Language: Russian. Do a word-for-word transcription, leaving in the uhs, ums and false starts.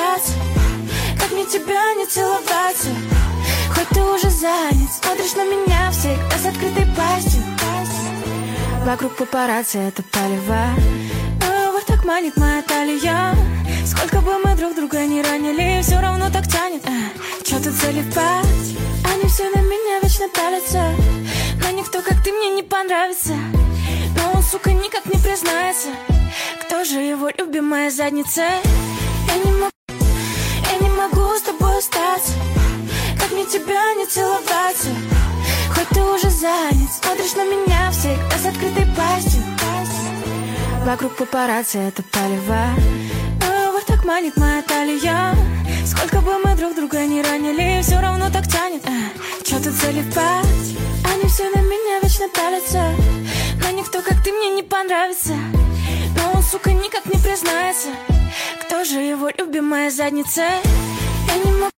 остаться? Как мне тебя не целоваться? Хоть ты уже занят, смотришь на меня всегда с открытой пастью. Вокруг папарацци это палево, но вот так манит моя талия. Сколько бы мы друг друга не ранили, все равно так тянет. а, Чё тут залипать? Они все на меня вечно палятся, но никто как ты мне не понравится. Но он, сука, никак не признается, кто же его любимая задница. Я не могу, я не могу с тобой остаться. Как мне тебя не целоваться? Хоть ты уже занят, смотришь на меня всегда с открытой пастью. Вокруг папарацци это палево, но вот так манит моя талия. Сколько бы мы друг друга не ранили, все равно так тянет. а, Чё тут залипать? Они все на меня вечно палятся, но никто как ты мне не понравится. Но он, сука, никак не признается, кто же его любимая задница. Я не могу,